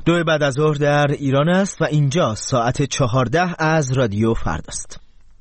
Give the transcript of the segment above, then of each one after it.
2 بعد از ظهر در ایران است و اینجا ساعت 14 از رادیو فرداست.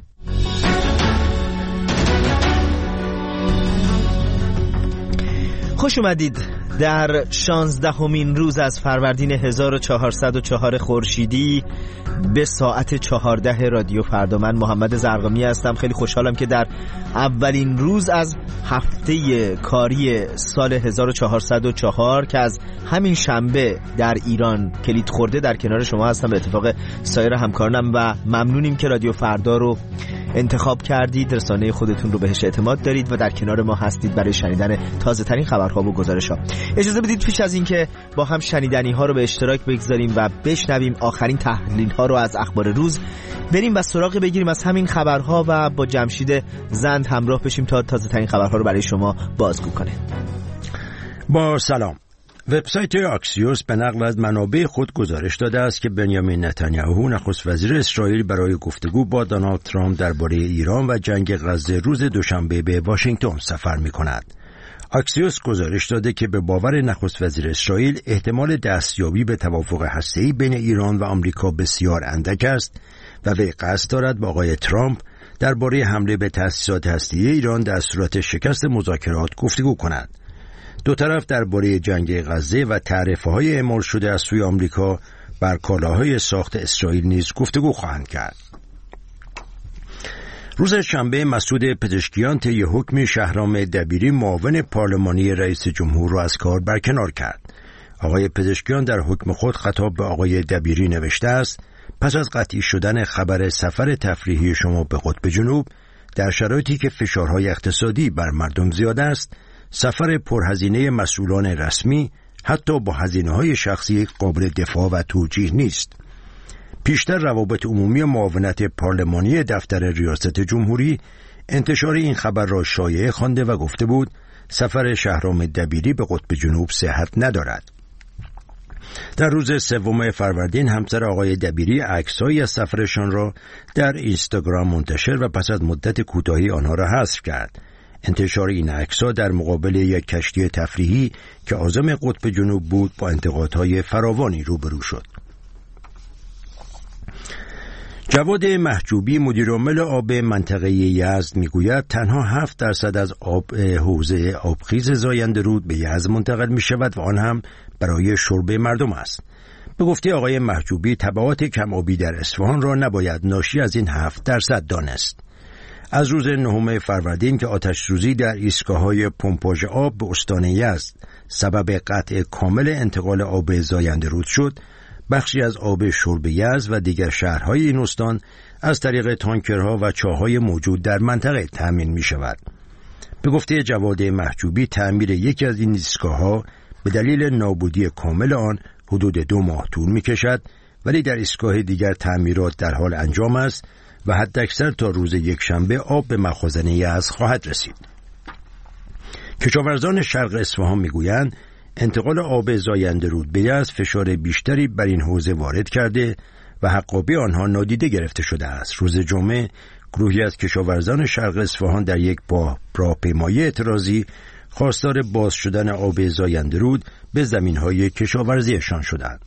خوش اومدید در 16مین روز از فروردین 1404 خورشیدی به ساعت 14 رادیو فردا. من محمد زرقامی هستم. خیلی خوشحالم که در اولین روز از هفته کاری سال 1404 که از همین شنبه در ایران کلید خورده در کنار شما هستم به اتفاق سایر همکارانم و ممنونیم که رادیو فردا رو انتخاب کردید، رسانه خودتون رو بهش اعتماد دارید و در کنار ما هستید برای شنیدن تازه ترین خبرها و گزارش‌ها. اجازه بدید پیش از این که با هم شنیدنی ها رو به اشتراک بگذاریم و بشنویم آخرین تحلیل ها رو از اخبار روز، بریم و سراغ بگیریم از همین خبرها و با جمشید زند همراه بشیم تا تازه ترین خبرها رو برای شما بازگو کنه. با سلام. وبسایت آکسیوس به نقل از منابع خود گزارش داده است که بنیامین نتانیاهو نخست وزیر اسرائیل برای گفتگو با دونالد ترامپ درباره ایران و جنگ غزه روز دوشنبه به واشنگتن سفر می‌کند. آکسیوس گزارش داده که به باور نخست وزیر اسرائیل احتمال دستیابی به توافق هسته‌ای بین ایران و آمریکا بسیار اندک است و وی قصد دارد با آقای ترامپ درباره حمله به تأسیسات هسته‌ای ایران در صورت شکست مذاکرات گفتگو کند. دو طرف درباره جنگ غزه و تعرفه‌های اعمال شده از سوی آمریکا بر کالاهای ساخت اسرائیل نیز گفتگو خواهند کرد. روز شنبه مسعود پزشکیان طی حکم شهرام دبیری معاون پارلمانی رئیس جمهور را از کار برکنار کرد. آقای پزشکیان در حکم خود خطاب به آقای دبیری نوشته است: پس از قطعی شدن خبر سفر تفریحی شما به قطب جنوب در شرایطی که فشارهای اقتصادی بر مردم زیاد است، سفر پرهزینه مسئولان رسمی حتی با هزینه‌های شخصی قابل دفاع و توجیه نیست. پیشتر روابط عمومی معاونت پارلمانی دفتر ریاست جمهوری انتشار این خبر را شایعه خوانده و گفته بود سفر شهرام دبیری به قطب جنوب صحت ندارد. در روز 3 فروردین همسر آقای دبیری عکس‌هایی از سفرشان را در اینستاگرام منتشر و پس از مدت کوتاهی آنها را حذف کرد. انتشار این عکس‌ها در مقابل یک کشتی تفریحی که عازم قطب جنوب بود با انتقادهای فراوانی روبرو شد. جواد محجوبی مدیرعامل آب منطقه یزد میگوید تنها 7% از آب حوزه آبخیز زاینده رود به یزد منتقل می شود و آن هم برای شرب مردم است. به گفته آقای محجوبی تبعات کم آبی در اصفهان را نباید ناشی از این 7% دانست. از روز 9 فروردین که آتش‌سوزی در ایستگاه‌های پمپاژ آب به استان یزد سبب قطع کامل انتقال آب زاینده رود شد، بخشی از آب شرب یزد و دیگر شهرهای این استان از طریق تانکرها و چاه‌های موجود در منطقه تأمین می‌شود. به گفته جواد محجوبی تعمیر یکی از این ایستگاه‌ها به دلیل نابودی کامل آن حدود 2 ماه طول می‌کشد، ولی در ایستگاه دیگر تعمیرات در حال انجام است و حداکثر تا روز یکشنبه آب به مخازن یزد خواهد رسید. کشاورزان شرق اصفهان میگویند انتقال آب زاینده رود به یزد فشار بیشتری بر این حوزه وارد کرده و حقابه آنها نادیده گرفته شده است. روز جمعه گروهی از کشاورزان شرق اصفهان در یک راهپیمایی اعتراضی خواستار باز شدن آب زاینده رود به زمین‌های کشاورزیشان شدند.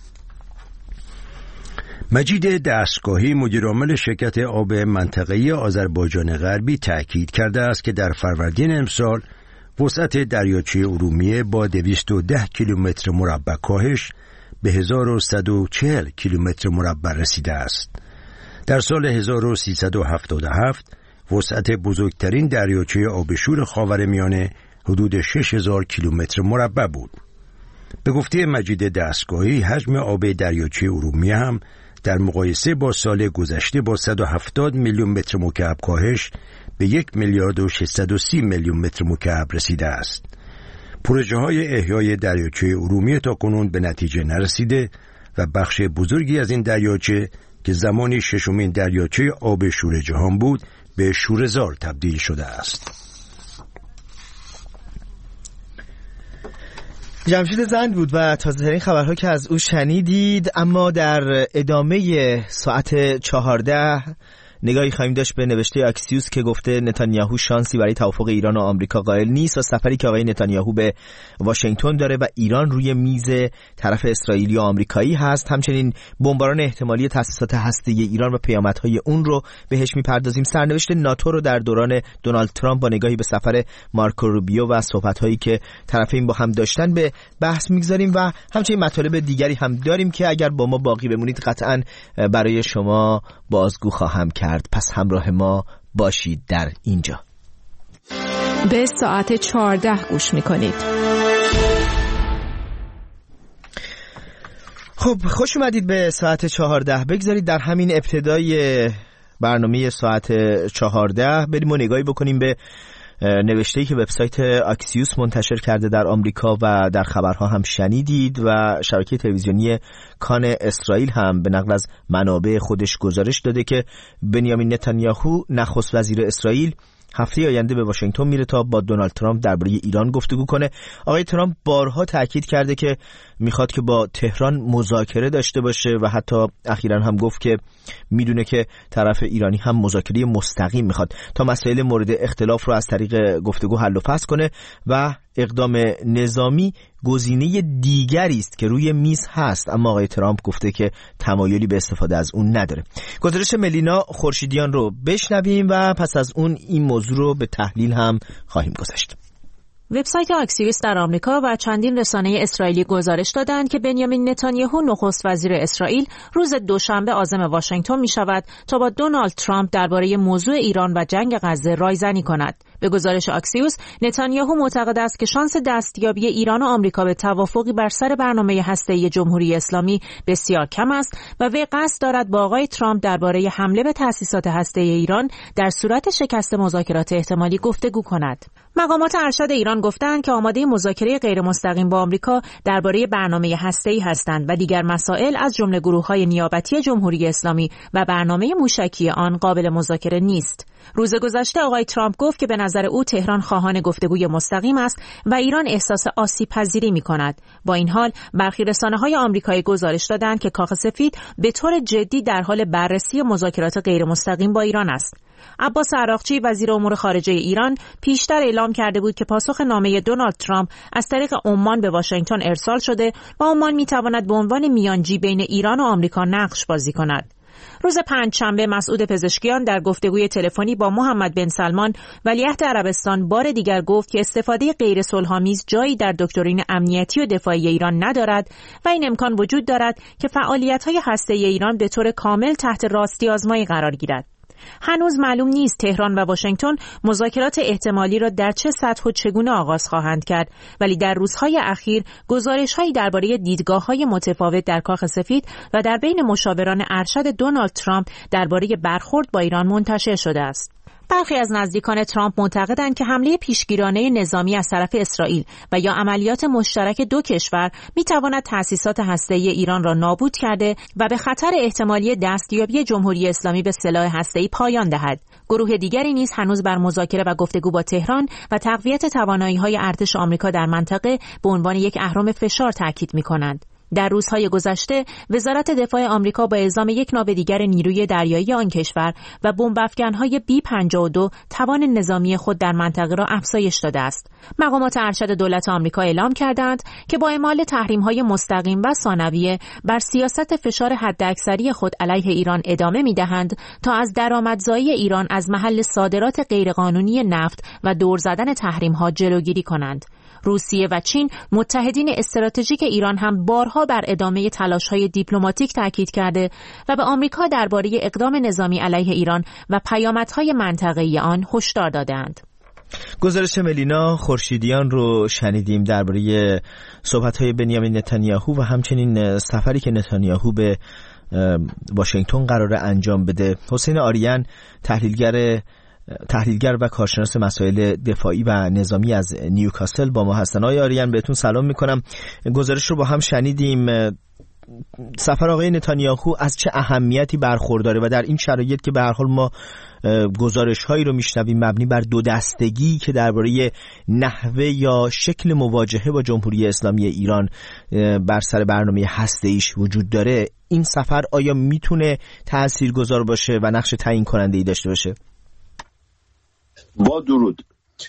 مجید دستگاهی مدیرعامل شرکت آب منطقه‌ای آذربایجان غربی تأکید کرده است که در فروردین امسال وسعت دریاچه ارومیه با 210 کیلومتر مربع کاهش به 1140 کیلومتر مربع رسیده است. در سال 1377 وسعت بزرگترین دریاچه آبشور خاورمیانه حدود 6000 کیلومتر مربع بود. به گفته مجید دستگاهی حجم آب دریاچه ارومیه هم در مقایسه با سال گذشته با 170 میلیون متر مکعب کاهش به 1 میلیارد و 630 میلیون متر مکعب رسیده است. پروژه های احیای دریاچه ارومیه تا کنون به نتیجه نرسیده و بخش بزرگی از این دریاچه که زمانی 6مین دریاچه آب شور جهان بود به شوره‌زار تبدیل شده است. جمشید زند بود و تازه‌ترین خبرها که از او شنیدید. اما در ادامه ساعت 14 نگاهی خواهیم داشت به نوشته اکسیوس که گفته نتانیاهو شانسی برای توافق ایران و آمریکا قائل نیست و سفری که آقای نتانیاهو به واشنگتن داره و ایران روی میز طرف اسرائیلی و آمریکایی هست. همچنین بمباران احتمالی تاسیسات هسته‌ای ایران و پیامدهای اون رو بهش میپردازیم. سرنوشت ناتو رو در دوران دونالد ترامپ با نگاهی به سفر مارکو روبیو و صحبت‌هایی که طرفین با هم داشتن به بحث میگذاریم و همچنین مطالب دیگری هم داریم که اگر با ما باقی بمونید قطعاً برای شما بازگو خواهم کرد. پس همراه ما باشید در اینجا. به ساعت 14 گوش میکنید. خب خوش اومدید به ساعت 14. بگذارید در همین ابتدای برنامه ساعت 14 بریم و نگاهی بکنیم به نوشته‌ای که وبسایت اکسیوس منتشر کرده در آمریکا و در خبرها هم شنیدید و شبکه تلویزیونی کان اسرائیل هم به نقل از منابع خودش گزارش داده که بنیامین نتانیاهو نخست وزیر اسرائیل هفته آینده به واشنگتن میره تا با دونالد ترامپ درباره ایران گفتگو کنه. آقای ترامپ بارها تاکید کرده که میخواد که با تهران مذاکره داشته باشه و حتی اخیراً هم گفت که میدونه که طرف ایرانی هم مذاکره مستقیم میخواد تا مسائل مورد اختلاف رو از طریق گفتگو حل و فصل کنه و اقدام نظامی گزینه دیگری است که روی میز هست، اما آقای ترامپ گفته که تمایلی به استفاده از اون نداره. گزارش ملینا خورشیدیان رو بشنویم و پس از اون این موضوع رو به تحلیل هم خواهیم گذاشت. وبسایت اکسیوس در آمریکا و چندین رسانه اسرائیلی گزارش دادند که بنیامین نتانیاهو نخست وزیر اسرائیل روز دوشنبه عازم واشنگتن می شود تا با دونالد ترامپ درباره موضوع ایران و جنگ غزه رایزنی کند. به گزارش اکسیوس، نتانیاهو معتقد است که شانس دستیابی ایران و آمریکا به توافقی بر سر برنامه هسته‌ای جمهوری اسلامی بسیار کم است و وی قصد دارد با آقای ترامپ درباره حمله به تأسیسات هسته‌ای ایران در صورت شکست مذاکرات احتمالی گفتگو کند. مقامات ارشد ایران گفتند که آماده مذاکره غیر مستقیم با آمریکا درباره برنامه هسته‌ای هستند و دیگر مسائل از جمله گروه‌های نیابتی جمهوری اسلامی و برنامه موشکی آن قابل مذاکره نیست. روز گذشته آقای ترامپ گفت که به نظر او تهران خواهان گفتگوی مستقیم است و ایران احساس آسیب‌پذیری می‌کند. با این حال برخی رسانه‌های آمریکایی گزارش دادند که کاخ سفید به طور جدی در حال بررسی مذاکرات غیر مستقیم با ایران است. عباس عراقچی وزیر امور خارجه ایران پیشتر اعلام کرده بود که پاسخ نامه دونالد ترامپ از طریق عمان به واشنگتن ارسال شده و عمان می‌تواند به عنوان میانجی بین ایران و آمریکا نقش بازی کند. روز پنجشنبه مسعود پزشکیان در گفتگوی تلفنی با محمد بن سلمان ولیعهد عربستان بار دیگر گفت که استفاده غیر صلح‌آمیز جایی در دکترین امنیتی و دفاعی ایران ندارد و این امکان وجود دارد که فعالیت‌های هسته‌ای ایران به طور کامل تحت راستی آزمایی قرار گیرد. هنوز معلوم نیست تهران و واشنگتن مذاکرات احتمالی را در چه سطح و چگونه آغاز خواهند کرد، ولی در روزهای اخیر گزارش‌هایی درباره دیدگاه‌های متفاوت در کاخ سفید و در بین مشاوران ارشد دونالد ترامپ درباره برخورد با ایران منتشر شده است. برخی از نزدیکان ترامپ معتقدند که حمله پیشگیرانه نظامی از طرف اسرائیل و یا عملیات مشترک دو کشور می‌تواند تأسیسات هسته‌ای ایران را نابود کرده و به خطر احتمالی دستیابی جمهوری اسلامی به سلاح هسته‌ای پایان دهد. گروه دیگری نیز هنوز بر مذاکره و گفتگو با تهران و تقویت توانایی‌های ارتش آمریکا در منطقه به عنوان یک اهرم فشار تاکید می‌کنند. در روزهای گذشته وزارت دفاع آمریکا با اعزام یک ناو دیگر نیروی دریایی آن کشور و بمب‌افکن‌های B-52 توان نظامی خود در منطقه را افزایش داده است. مقامات ارشد دولت آمریکا اعلام کردند که با اعمال تحریم‌های مستقیم و ثانویه بر سیاست فشار حداکثری خود علیه ایران ادامه می‌دهند تا از درآمدزایی ایران از محل صادرات غیرقانونی نفت و دور زدن تحریم‌ها جلوگیری کنند. روسیه و چین متحدین استراتژیک ایران هم بارها بر ادامه تلاش‌های دیپلماتیک تاکید کرده و به آمریکا درباره اقدام نظامی علیه ایران و پیامدهای منطقه‌ای آن هشدار دادند. گزارش ملینا خورشیدیان رو شنیدیم درباره صحبت‌های بنیامین نتانیاهو و همچنین سفری که نتانیاهو به واشنگتن قراره انجام بده. حسین آریان تحلیلگر و کارشناس مسائل دفاعی و نظامی از نیوکاسل با ما هستن. آقای آریان بهتون سلام میکنم. گزارش رو با هم شنیدیم. سفر آقای نتانیاهو از چه اهمیتی برخورداره و در این شرایط که به هر حال ما گزارش‌هایی رو میشنویم مبنی بر دو دستگی که درباره نحوه یا شکل مواجهه با جمهوری اسلامی ایران بر سر برنامه هسته‌ایش وجود داره، این سفر آیا میتونه تاثیرگذار باشه و نقش تعیین کننده‌ای داشته باشه؟ با درود،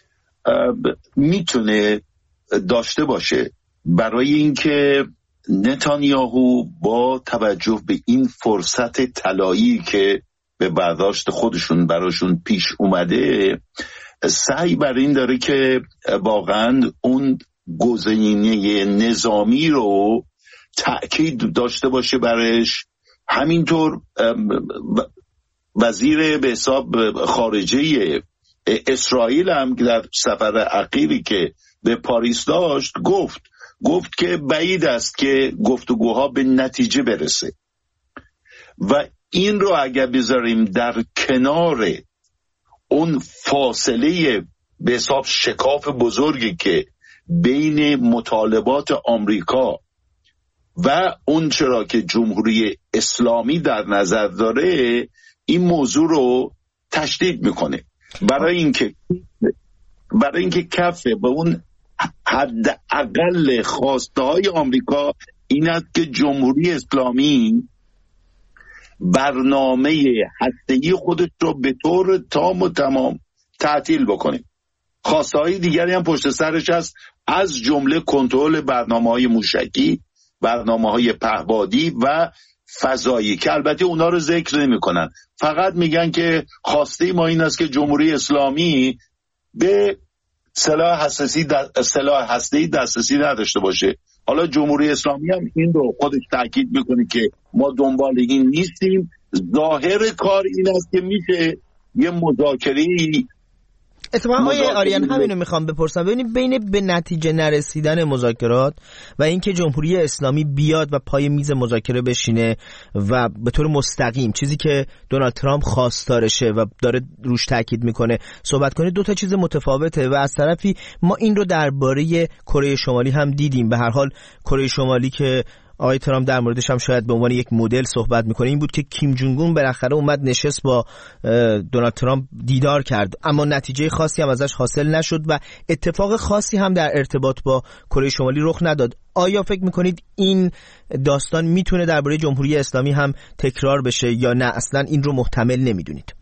میتونه داشته باشه، برای اینکه نتانیاهو با توجه به این فرصت طلایی که به برداشت خودشون براشون پیش اومده سعی بر این داره که واقعا اون گزینه نظامی رو تأکید داشته باشه برش. همینطور وزیر به حساب خارجه اسرائیل هم در سفر اخیری که به پاریس داشت گفت که بعید است که گفتگوها به نتیجه برسه و این رو اگر بذاریم در کنار اون فاصله به حساب شکاف بزرگی که بین مطالبات آمریکا و اون چرا که جمهوری اسلامی در نظر داره، این موضوع رو تشدید میکنه برای اینکه کفه به اون حد اقل خواسته های آمریکا این است که جمهوری اسلامی برنامه هسته‌ای خودش رو به طور تام و تمام تعطیل بکنه. خواسته های دیگری هم پشت سرش هست، از جمله کنترل برنامه‌های موشکی، برنامه‌های پهپادی و فضایی که البته اونا رو ذکر نمی‌کنن، فقط میگن که خواسته ما این است که جمهوری اسلامی به سلاح هسته‌ای دسترسی نداشته باشه. حالا جمهوری اسلامی هم این رو خودش تاکید میکنه که ما دنبال این نیستیم. ظاهر کار این است که میشه یه مذاکره‌ای. اتفاقا آقای آریان همینو میخوام بپرسم، ببینید بین به نتیجه نرسیدن مذاکرات و اینکه جمهوری اسلامی بیاد و پای میز مذاکره بشینه و به طور مستقیم چیزی که دونالد ترامپ خواستارشه و داره روش تاکید میکنه صحبت کنه، دو تا چیز متفاوته و از طرفی ما این رو درباره کره شمالی هم دیدیم. به هر حال کره شمالی که آقای ترامپ در موردش هم شاید به عنوان یک مدل صحبت میکنه این بود که کیم جونگ اون بالاخره اومد نشست با دونالد ترامپ دیدار کرد، اما نتیجه خاصی هم ازش حاصل نشد و اتفاق خاصی هم در ارتباط با کره شمالی رخ نداد. آیا فکر میکنید این داستان میتونه درباره جمهوری اسلامی هم تکرار بشه یا نه اصلا این رو محتمل نمیدونید؟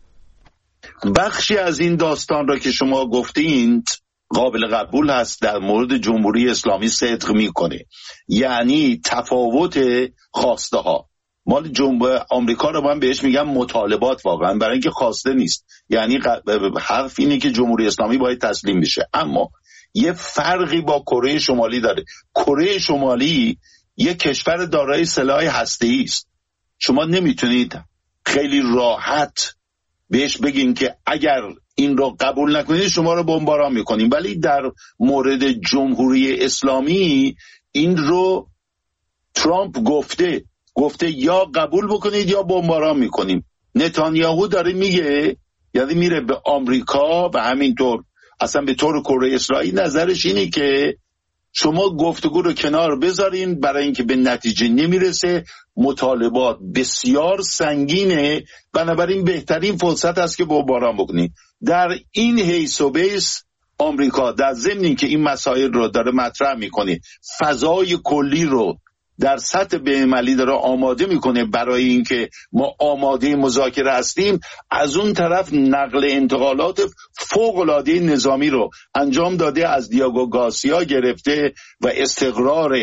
بخشی از این داستان را که شما گفتین قابل قبول هست، در مورد جمهوری اسلامی صدق میکنه، یعنی تفاوت خواسته ها. مال جمهوری آمریکا رو من بهش میگم مطالبات، واقعا برای اینکه خواسته نیست، یعنی حرف اینه که جمهوری اسلامی باید تسلیم بشه. اما یه فرقی با کره شمالی داره. کره شمالی یک کشور دارای سلاح هسته‌ای است. شما نمیتونید خیلی راحت بهش بگین که اگر این رو قبول نکنید شما رو بمباران میکنیم، ولی در مورد جمهوری اسلامی این رو ترامپ گفته یا قبول بکنید یا بمباران میکنیم. نتانیاهو داره میگه، یعنی میره به آمریکا و همینطور اصلا به طور کره اسرائیل، نظرش اینه که شما گفتگو رو کنار بذارین برای اینکه به نتیجه نمیرسه، مطالبات بسیار سنگینه، بنابراین بهترین فرصت است که بمباران بکنید. در این حیث و بیس آمریکا در ضمن که این مسائل رو داره مطرح میکنه، فضای کلی رو در سطح بین‌المللی داره آماده میکنه برای اینکه ما آماده مذاکره هستیم، از اون طرف نقل انتقالات فوق‌العاده نظامی رو انجام داده، از دیاگو گارسیا گرفته و استقرار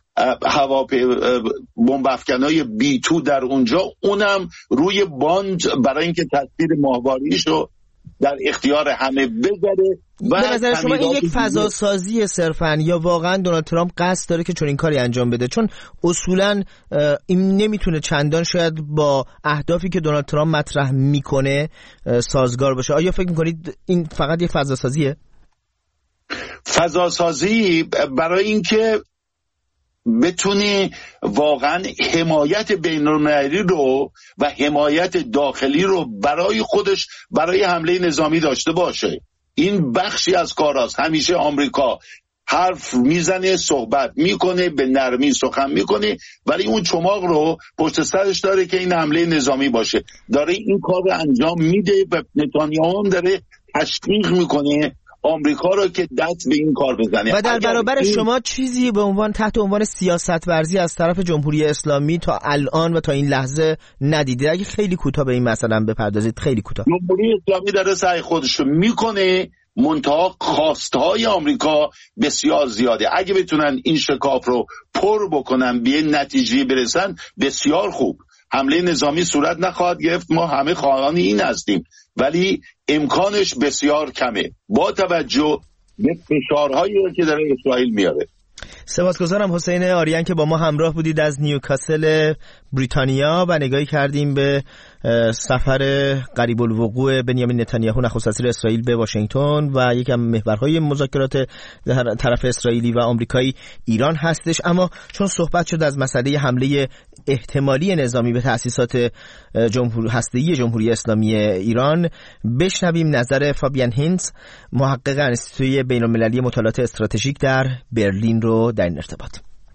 بمب افکنای B2 در اونجا، اونم روی باند برای اینکه تصویر ماهواریش رو در اختیار همه بذاره. به نظر شما این یک فضا سازی صرفاً یا واقعا دونالد ترامپ قصد داره که چون این کاری انجام بده؟ چون اصولاً این نمیتونه چندان شاید با اهدافی که دونالد ترامپ مطرح میکنه سازگار باشه. آیا فکر میکنید این فقط یک فضا سازیه؟ فضا سازی برای اینکه بتونه واقعا حمایت بین‌المللی رو و حمایت داخلی رو برای خودش برای حمله نظامی داشته باشه. این بخشی از کاراست. همیشه آمریکا حرف میزنه، صحبت میکنه، به نرمی سخن میکنه، ولی اون چماق رو پشت سرش داره که این حمله نظامی باشه. داره این کار رو انجام میده و نتانیاهو هم داره تشویق میکنه آمریکا رو که دست به این کار بزنه. و در برابر شما چیزی به عنوان تحت عنوان سیاست ورزی از طرف جمهوری اسلامی تا الان و تا این لحظه ندیدید؟ اگه خیلی کوتاه به این مثلا بپردازید، خیلی کوتاه. جمهوری اسلامی داره سعی خودش رو میکنه، منتها خواستهای آمریکا بسیار زیاده. اگه بتونن این شکاف رو پر بکنن، به نتیجه برسن، بسیار خوب. حمله نظامی صورت نخواهد گرفت، ما همه خواهان این هستیم، ولی امکانش بسیار کمه با توجه به فشارهایی که داره اسرائیل میاره. سپاسگزارم حسین آریان که با ما همراه بودید از نیوکاسل بریتانیا و نگاهی کردیم به سفر قریب الوقوع بنیامین نتانیاهو نخست وزیر اسرائیل به واشنگتن و یکی از محورهای مذاکرات طرف اسرائیلی و آمریکایی ایران هستش. اما چون صحبت شد از مسئله حمله احتمالی نظامی به تأسیسات هسته‌ای جمهوری اسلامی ایران، بشنویم نظر فابیان هینز، محقق انستیتوی بین‌المللی مطالعات استراتژیک در برلین رو در این ارتباط.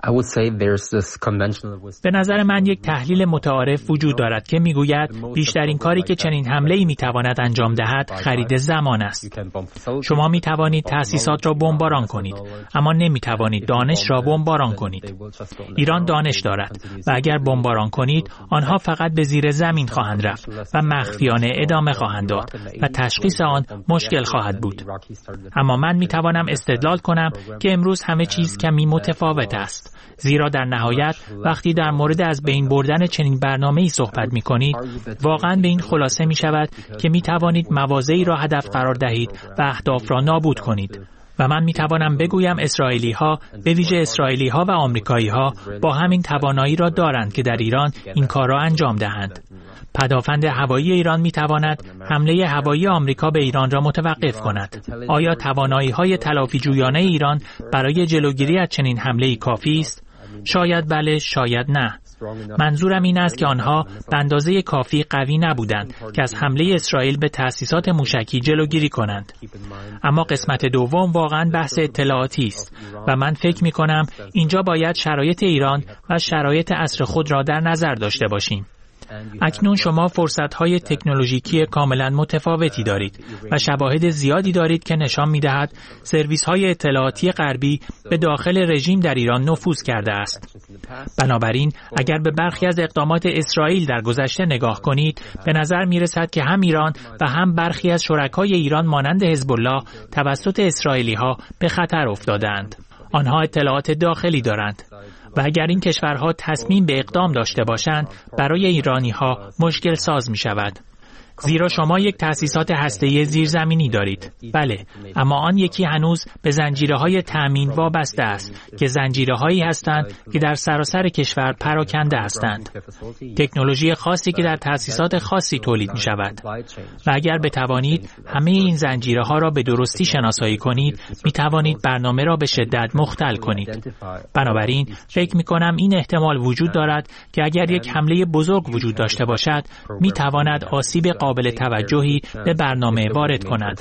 به نظر من یک تحلیل متعارف وجود دارد که میگوید بیشترین کاری که چنین حمله‌ای میتواند انجام دهد خرید زمان است. شما میتوانید تأسیسات را بمباران کنید، اما نمیتوانید دانش را بمباران کنید. ایران دانش دارد و اگر بمباران کنید آنها فقط به زیر زمین خواهند رفت و مخفیانه ادامه خواهند داد و تشخیص آن مشکل خواهد بود. اما من میتوانم استدلال کنم که امروز همه چیز کمی متفاوت است، زیرا در نهایت وقتی در مورد از بین بردن چنین برنامه‌ای صحبت می‌کنید، واقعاً به این خلاصه می‌شود که می‌توانید مواضعی را هدف قرار دهید و اهداف را نابود کنید. و من می‌توانم بگویم اسرائیلی‌ها، به ویژه اسرائیلی‌ها و آمریکایی‌ها، با همین توانایی را دارند که در ایران این کار را انجام دهند. پدافند هوایی ایران می‌تواند حمله هوایی آمریکا به ایران را متوقف کند. آیا توانایی‌های تلافی‌جویانه ایران برای جلوگیری از چنین حمله‌ای کافی است؟ شاید بله، شاید نه. منظورم این است که آنها به اندازه کافی قوی نبودند که از حمله اسرائیل به تأسیسات موشکی جلوگیری کنند. اما قسمت دوم واقعاً بحث اطلاعاتی است و من فکر می‌کنم اینجا باید شرایط ایران و شرایط عصر خود را در نظر داشته باشیم. اکنون شما فرصت‌های تکنولوژیکی کاملا متفاوتی دارید و شواهد زیادی دارید که نشان می‌دهد سرویس‌های اطلاعاتی غربی به داخل رژیم در ایران نفوذ کرده است. بنابراین اگر به برخی از اقدامات اسرائیل در گذشته نگاه کنید، به نظر می‌رسد که هم ایران و هم برخی از شرکای ایران مانند حزب الله توسط اسرائیلی‌ها به خطر افتادند. آنها اطلاعات داخلی دارند و اگر این کشورها تصمیم به اقدام داشته باشند، برای ایرانی‌ها مشکل ساز می شود. زیرا شما یک تأسیسات هسته‌ای زیرزمینی دارید. بله، اما آن یکی هنوز به زنجیره‌های تأمین وابسته است که زنجیره‌هایی هستند که در سراسر کشور پراکنده هستند. تکنولوژی خاصی که در تأسیسات خاصی تولید می‌شود. و اگر بتوانید همه این زنجیره‌ها را به درستی شناسایی کنید، می‌توانید برنامه را به شدت مختل کنید. بنابراین فکر می‌کنم این احتمال وجود دارد که اگر یک حمله بزرگ وجود داشته باشد، می‌تواند آسیب قابل توجهی به برنامه وارد کند.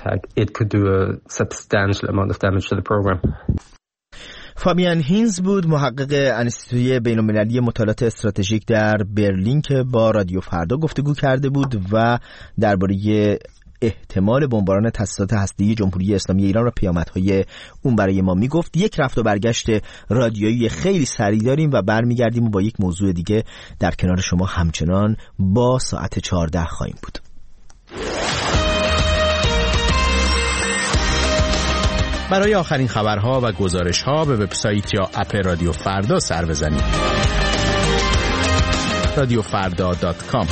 فابیان هینز بود، محقق انستیتوی بین‌المللی مطالعات استراتژیک در برلین که با رادیو فردا گفتگو کرده بود و درباره احتمال بمباران تأسیسات هسته‌ای جمهوری اسلامی ایران و پیامدهای اون برای ما میگفت. یک رفت و برگشت رادیویی خیلی سریع داریم و برمیگردیم و با یک موضوع دیگه در کنار شما همچنان با ساعت 14 خواهیم بود. برای آخرین خبرها و گزارش‌ها به وبسایت یا اپ رادیو فردا سر بزنید. radiofarda.com.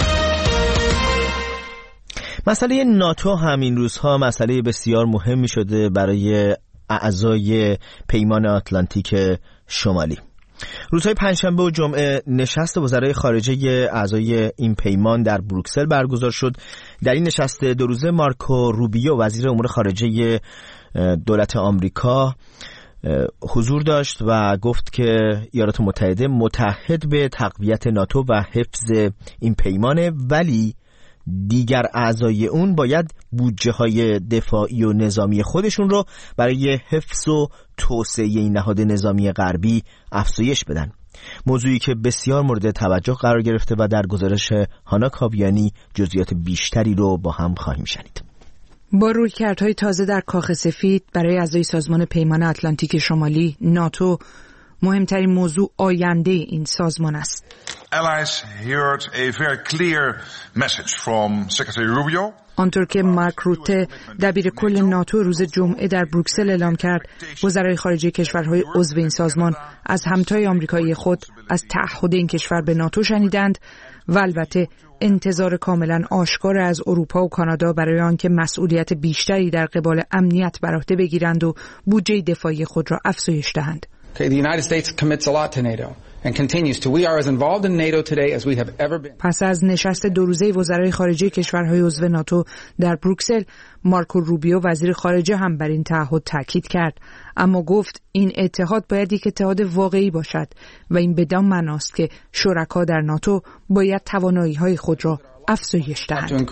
مسئله ناتو همین روزها مسئله بسیار مهمی شده برای اعضای پیمان آتلانتیک شمالی. روزهای پنجشنبه و جمعه نشست وزرای خارجه اعضای این پیمان در بروکسل برگزار شد. در این نشست دو روزه مارکو روبیو وزیر امور خارجه دولت آمریکا حضور داشت و گفت که ایالات متحده متحد به تقویت ناتو و حفظ این پیمانه، ولی دیگر اعضای اون باید بودجه‌های دفاعی و نظامی خودشون رو برای حفظ و توسعه این نهاد نظامی غربی افزایش بدن. موضوعی که بسیار مورد توجه قرار گرفته و در گزارش هانا کاویانی جزئیات بیشتری رو با هم خواهیم شنید. با رویکردهای تازه در کاخ سفید برای اعضای سازمان پیمان اتلانتیک شمالی ناتو، مهمترین موضوع آینده این سازمان است. Allies heard a very clear message from Secretary Rubio. آنطور که مارک روته دبیر کل ناتو روز جمعه در بروکسل اعلام کرد، وزرای خارجه کشورهای عضو این سازمان از همتای آمریکایی خود از تعهد این کشور به ناتو شنیدند و البته انتظار کاملا آشکار از اروپا و کانادا برای آنکه مسئولیت بیشتری در قبال امنیت بر عهده بگیرند و بودجه دفاعی خود را افزایش دهند. The United States commits a lot to NATO and continues to. We are as involved in NATO today as we have ever been. پس از نشست دو روزه وزرای خارجه کشورهای عضو ناتو در بروکسل، مارکو روبیو وزیر خارجه هم بر این تعهد تاکید کرد، اما گفت این اتحاد باید یک اتحاد واقعی باشد و این بدان معناست که شرکا در ناتو باید توانایی‌های خود را افزایش دهند.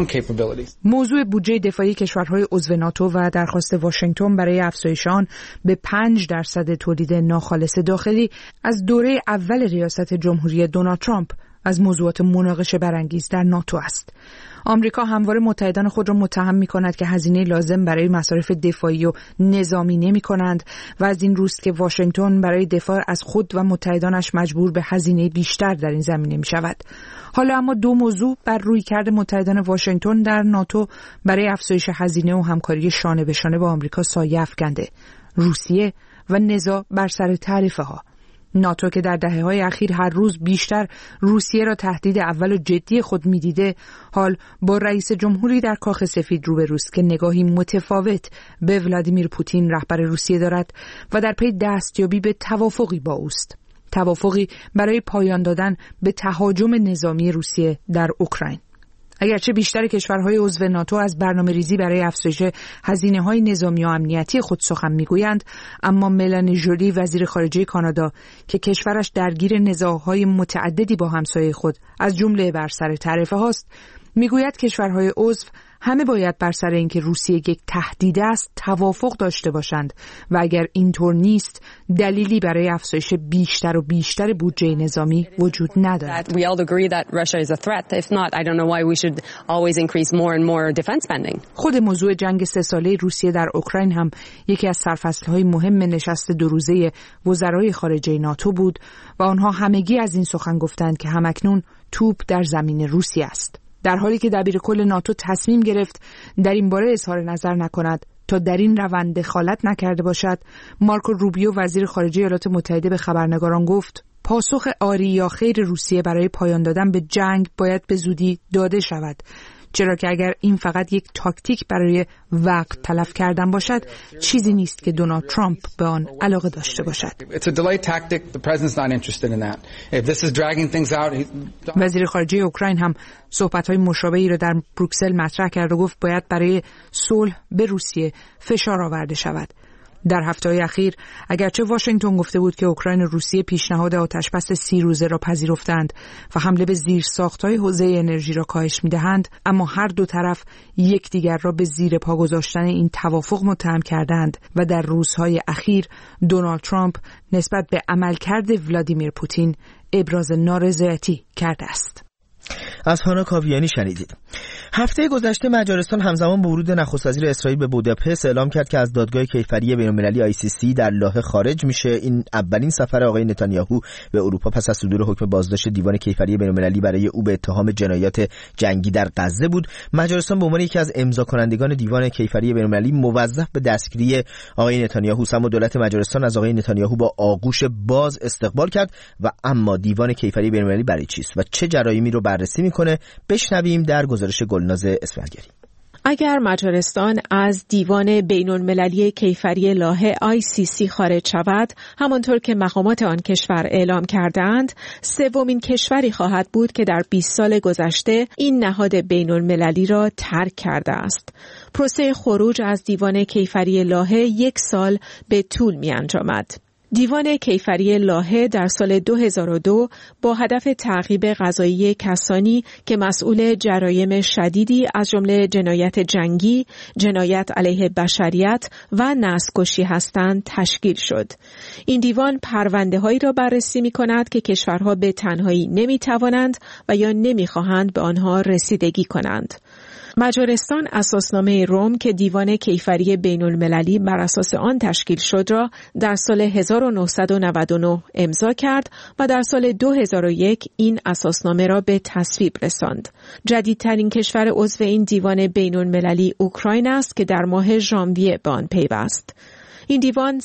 موضوع بودجه دفاعی کشورهای عضو ناتو و درخواست واشنگتن برای افزایش آن به 5% تولید ناخالص داخلی از دوره اول ریاست جمهوری دونالد ترامپ از موضوعات مناقشه برانگیز در ناتو است. آمریکا همواره متحدان خود را متهم می‌کند که هزینه لازم برای مصارف دفاعی و نظامی نمی‌کنند و از این روست که واشنگتن برای دفاع از خود و متحدانش مجبور به هزینه بیشتر در این زمینه می‌شود. حالا اما دو موضوع بر رویکرد متحدان واشنگتن در ناتو برای افزایش هزینه و همکاری شانه به شانه با آمریکا سایه افکنده: روسیه و نزاع بر سر تعرفه‌ها. ناتو که در دهه‌های اخیر هر روز بیشتر روسیه را تهدید اول و جدی خود می‌دیده، حال با رئیس جمهوری در کاخ سفید روبروست که نگاهی متفاوت به ولادیمیر پوتین رهبر روسیه دارد و در پی دستیابی به توافقی با اوست. توافقی برای پایان دادن به تهاجم نظامی روسیه در اوکراین. اگرچه بیشتر کشورهای عضو ناتو از برنامه‌ریزی برای افزایش هزینه‌های نظامی و امنیتی خود سخن می‌گویند، اما ملانی ژولی وزیر خارجه کانادا که کشورش درگیر نزاع‌های متعددی با همسایه خود از جمله بر سر تعرفه‌هاست، می‌گوید کشورهای عضو همه باید بر سر اینکه روسیه یک تهدید است توافق داشته باشند و اگر اینطور نیست دلیلی برای افزایش بیشتر و بیشتر بودجه نظامی وجود ندارد. We all agree that Russia is a threat. If not, I don't know why we should always increase more and more defense spending. خود موضوع جنگ 3 ساله روسیه در اوکراین هم یکی از سرفصل‌های مهم نشست دو روزه وزرای خارجه ناتو بود و آنها همگی از این سخن گفتند که همکنون توپ در زمین روسیه است. در حالی که دبیر کل ناتو تصمیم گرفت در این باره اظهار نظر نکند تا در این روند دخالت نکرده باشد، مارکو روبیو وزیر خارجه ایالات متحده به خبرنگاران گفت پاسخ آری یا خیر روسیه برای پایان دادن به جنگ باید به زودی داده شود، چرا که اگر این فقط یک تاکتیک برای وقت تلف کردن باشد، چیزی نیست که دونالد ترامپ به آن علاقه داشته باشد. وزیر خارجه اوکراین هم صحبت‌های مشابهی را در بروکسل مطرح کرد و گفت باید برای صلح به روسیه فشار آورده شود. در هفته‌های اخیر اگرچه واشنگتن گفته بود که اوکراین و روسیه پیشنهاد آتشبس 30 روزه را پذیرفتند و حمله به زیرساخت‌های حوزه انرژی را کاهش می‌دهند، اما هر دو طرف یکدیگر را به زیر پا گذاشتن این توافق متهم کردند و در روزهای اخیر دونالد ترامپ نسبت به عملکرد ولادیمیر پوتین ابراز نارضایتی کرده است. از هانا کاویانی شنیدید. هفته گذشته مجارستان همزمان با ورود نخست وزیر اسرائیل به بوداپست اعلام کرد که از دادگاه کیفری بین‌المللی ICC در لاهه خارج میشه. این اولین سفر آقای نتانیاهو به اروپا پس از صدور حکم بازداشت دیوان کیفری بین‌المللی برای او به اتهام جنایات جنگی در غزه بود. مجارستان به عنوان یکی از امضا کنندگان دیوان کیفری بین‌المللی موظف به دستگیری آقای نتانیاهو است، اما دولت مجارستان از آقای نتانیاهو با آغوش باز استقبال کرد. و اما دیوان کیفری بین‌المللی برای چیست و چه جرایمی رو بررسی میکنه؟ بشنویم در گزارش گلناز اسفندیاری. اگر مجارستان از دیوان بین‌المللی کیفری لاهه ICC خارج شود، همانطور که مقامات آن کشور اعلام کردند، سومین کشوری خواهد بود که در 20 سال گذشته این نهاد بین‌المللی را ترک کرده است. پروسه خروج از دیوان کیفری لاهه 1 سال به طول می انجامد. دیوان کیفری لاهه در سال 2002 با هدف تعقیب قضایی کسانی که مسئول جرایم شدیدی از جمله جنایت جنگی، جنایت علیه بشریت و نسل‌کشی هستند تشکیل شد. این دیوان پرونده‌هایی را بررسی می‌کند که کشورها به تنهایی نمی‌توانند و یا نمی‌خواهند به آنها رسیدگی کنند. مجارستان اساسنامه روم که دیوان کیفری بین‌المللی بر اساس آن تشکیل شد را در سال 1999 امضا کرد و در سال 2001 این اساسنامه را به تصویب رساند. جدیدترین کشور عضو این دیوان بین‌المللی اوکراین است که در ماه ژانویه به آن پیوست. این دیوان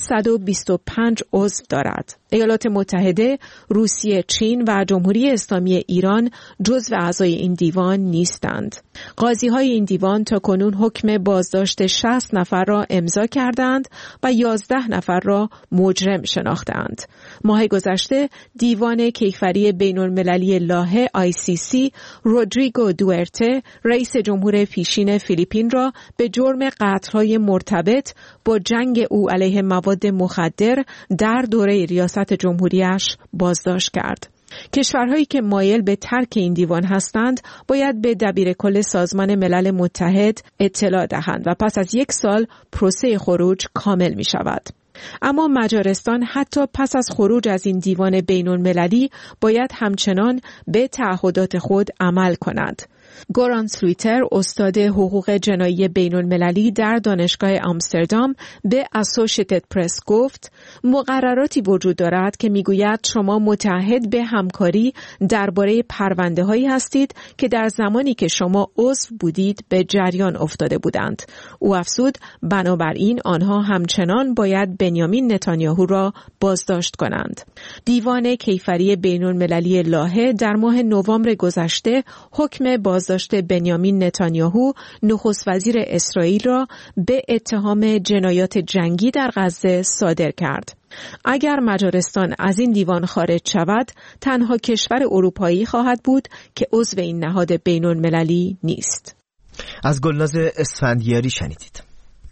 125 عضو دارد. ایالات متحده، روسیه، چین و جمهوری اسلامی ایران جزو اعضای این دیوان نیستند. قاضی‌های این دیوان تاکنون حکم بازداشت 60 نفر را امضا کردند و 11 نفر را مجرم شناختند. ماه گذشته دیوان کیفری بین‌المللی لاهه ICC رودریگو دوئرته رئیس جمهور پیشین فیلیپین را به جرم قتل‌های مرتبط با جنگ او علیه مواد مخدر در دوره ریاست جمهوریش بازداشت کرد. کشورهایی که مایل به ترک این دیوان هستند باید به دبیرکل سازمان ملل متحد اطلاع دهند و پس از 1 سال پروسه خروج کامل می شود. اما مجارستان حتی پس از خروج از این دیوان بین‌المللی باید همچنان به تعهدات خود عمل کند. گوران سلویتر استاد حقوق جنایی بین‌المللی در دانشگاه آمستردام به اسوشییتد پرس گفت مقرراتی وجود دارد که میگوید شما متعهد به همکاری درباره پرونده‌هایی هستید که در زمانی که شما عضو بودید به جریان افتاده بودند. او افزود بنابراین آنها همچنان باید بنیامین نتانیاهو را بازداشت کنند. دیوان کیفری بین‌المللی لاهه در ماه نوامبر گذشته حکم بازداشت بنیامین نتانیاهو نخست وزیر اسرائیل را به اتهام جنایات جنگی در غزه صادر کرد. اگر مجارستان از این دیوان خارج شود، تنها کشور اروپایی خواهد بود که عضو این نهاد بین‌المللی نیست. از گلناز اسفندیاری شنیدید.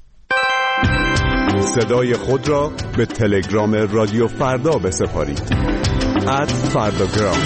صدای خود را به تلگرام رادیو فردا بسپارید. @فرداگرام.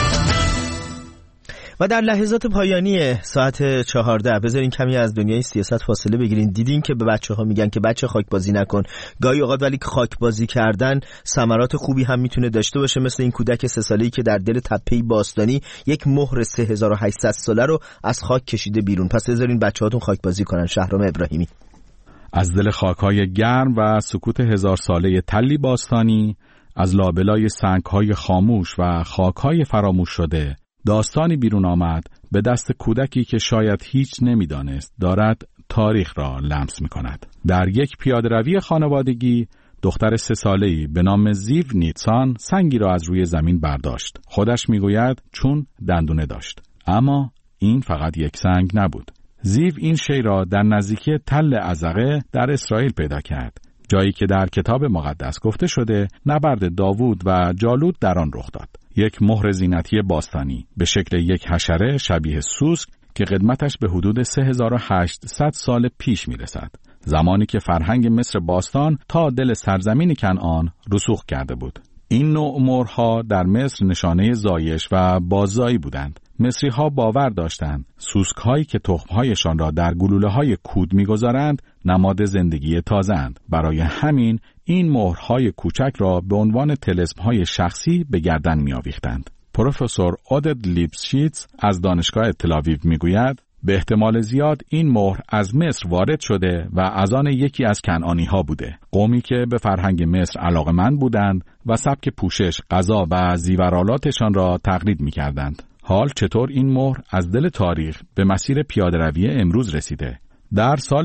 و در لحظات پایانی ساعت 14 بذارین کمی از دنیای سیاست فاصله بگیرین. دیدین که به بچه‌ها میگن که بچه خاک بازی نکن. گاهی اوقات ولی خاک بازی کردن ثمرات خوبی هم میتونه داشته باشه، مثل این کودک 3 ساله‌ای که در دل تپه‌ای باستانی یک مهر 3800 ساله رو از خاک کشیده بیرون. پس بذارین بچه‌هاتون خاک بازی کنن. شهرام ابراهیمی. از دل خاک‌های گرم و سکوت 1000 ساله تلی باستانی، از لابلای سنگ‌های خاموش و خاک‌های فراموش شده، داستانی بیرون آمد به دست کودکی که شاید هیچ نمی‌دانست دارد تاریخ را لمس می‌کند. در یک پیاده‌روی خانوادگی، دختر 3 ساله‌ای به نام زیو نیتسان سنگی را از روی زمین برداشت. خودش می‌گوید چون دندونه داشت. اما این فقط یک سنگ نبود. زیو این شی را در نزدیکی تل ازقه در اسرائیل پیدا کرد، جایی که در کتاب مقدس گفته شده نبرد داوود و جالوت در آن رخ داد. یک مهر زینتی باستانی به شکل یک حشره شبیه سوسک که قدمتش به حدود 3800 سال پیش میرسد، زمانی که فرهنگ مصر باستان تا دل سرزمین کنعان رسوخ کرده بود. این نوع مهرها در مصر نشانه زایش و باززایی بودند. مصری‌ها باور داشتند سوسک‌هایی که تخم‌هایشان را در گلوله‌های کود می‌گذارند نماد زندگی تازه‌اند. برای همین این مهرهای کوچک را به عنوان طلسم‌های شخصی به گردن می‌آویختند. پروفسور عودت لیپشیتز از دانشگاه تل‌آویو می‌گوید به احتمال زیاد این مهر از مصر وارد شده و از آن یکی از کنعانی‌ها بوده، قومی که به فرهنگ مصر علاقه‌مند بودند و سبک پوشش، غذا و زیورآلاتشان را تقلید می‌کردند. حال چطور این مهر از دل تاریخ به مسیر پیاده‌روی امروز رسیده؟ در سال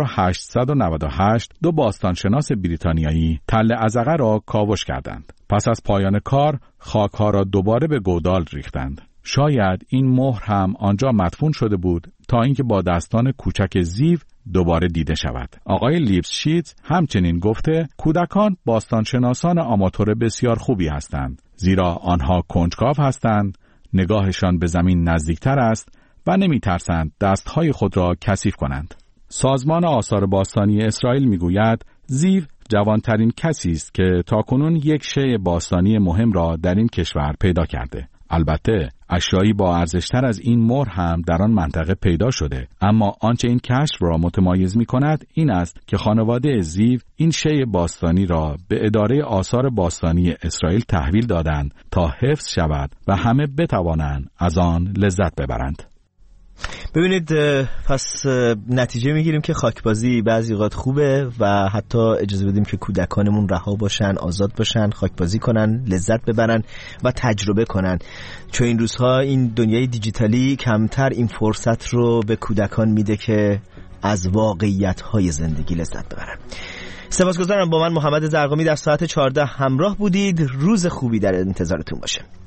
1898 2 باستانشناس بریتانیایی تل ازقه را کاوش کردند. پس از پایان کار خاک‌ها را دوباره به گودال ریختند. شاید این مهر هم آنجا مدفون شده بود تا اینکه با دستان کوچک زیو دوباره دیده شود. آقای لیپشیتز همچنین گفته کودکان باستانشناسان آماتور بسیار خوبی هستند، زیرا آنها کنجکاو هستند، نگاهشان به زمین نزدیکتر است و نمی‌ترسند دستهای خود را کثیف کنند. سازمان آثار باستانی اسرائیل می‌گوید زیو جوانترین کسی است که تاکنون یک شیء باستانی مهم را در این کشور پیدا کرده. البته اشیایی با ارزشتر از این مهر هم در آن منطقه پیدا شده، اما آنچه این کشف را متمایز می کند این است که خانواده زیو این شیء باستانی را به اداره آثار باستانی اسرائیل تحویل دادند تا حفظ شود و همه بتوانند از آن لذت ببرند. ببینید، پس نتیجه میگیریم که خاکبازی بعضی اوقات خوبه و حتی اجازه بدیم که کودکانمون رها باشن، آزاد باشن، خاکبازی کنن، لذت ببرن و تجربه کنن، چون این روزها این دنیای دیجیتالی کمتر این فرصت رو به کودکان میده که از واقعیت‌های زندگی لذت ببرن. سپاسگزارم با من محمد زرقامی در ساعت 14 همراه بودید. روز خوبی در انتظارتون باشه.